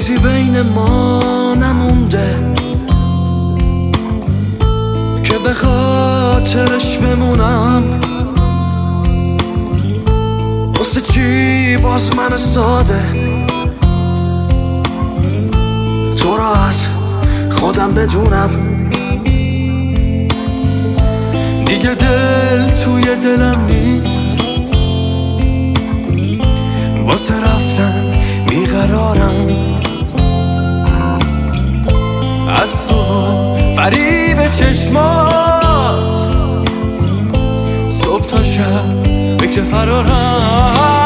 چیزی بین ما نمونده که به خاطرش بمونم. واسه چی باز من ساده تو را از خودم بدونم؟ دیگه دل توی دلم نیست، واسه رفتن بیقرارم. از تو فریب چشمات صبح تا شب فکر فرارم.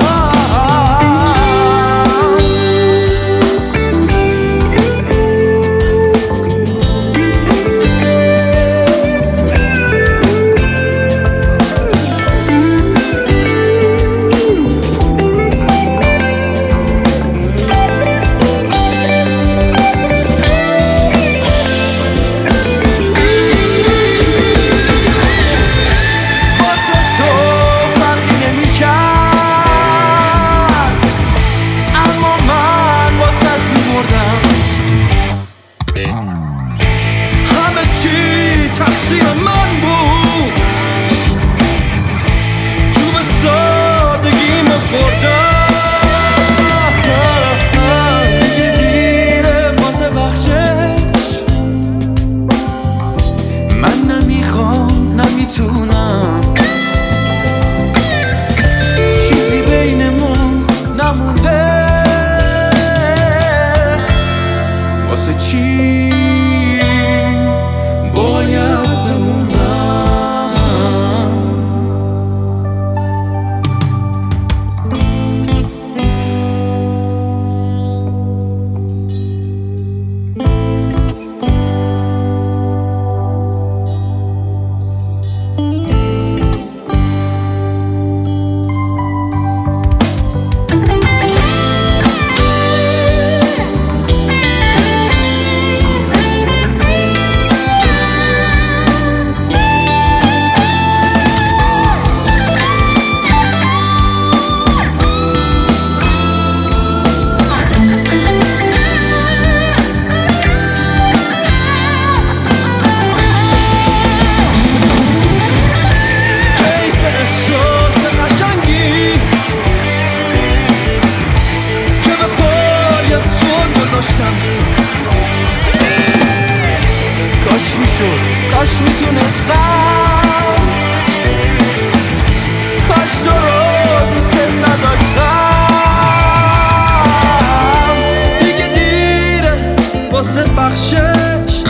تقصیر من بود، تو به سادگی خوردم. دیگه دیره واسه بخشش، من نمیخوام نمیتونم. چیزی بینمون نمونده، واسه چی باید بمونم؟ کاش میتونستم، کاش تو رو دوست نداشتم. دیگه دیره واسه بخشش،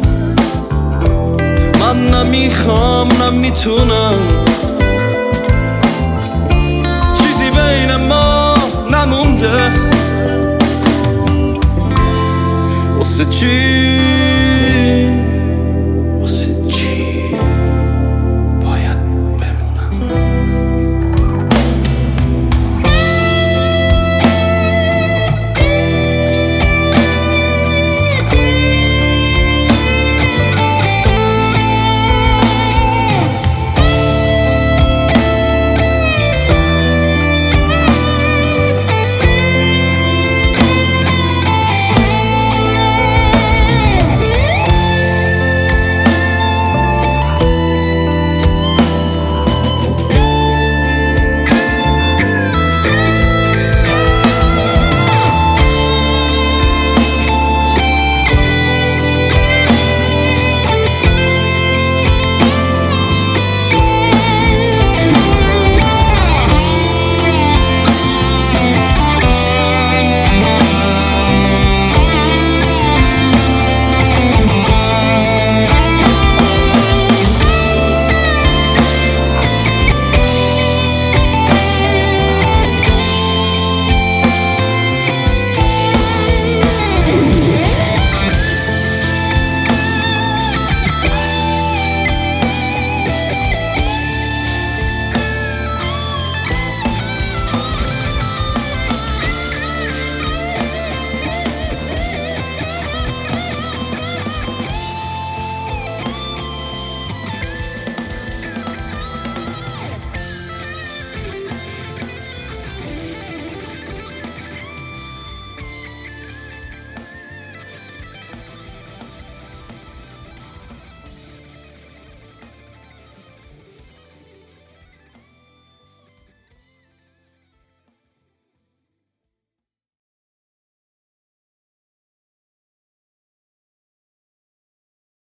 من نمیخوام نمیتونم. چیزی بین ما نمونده، واسه چی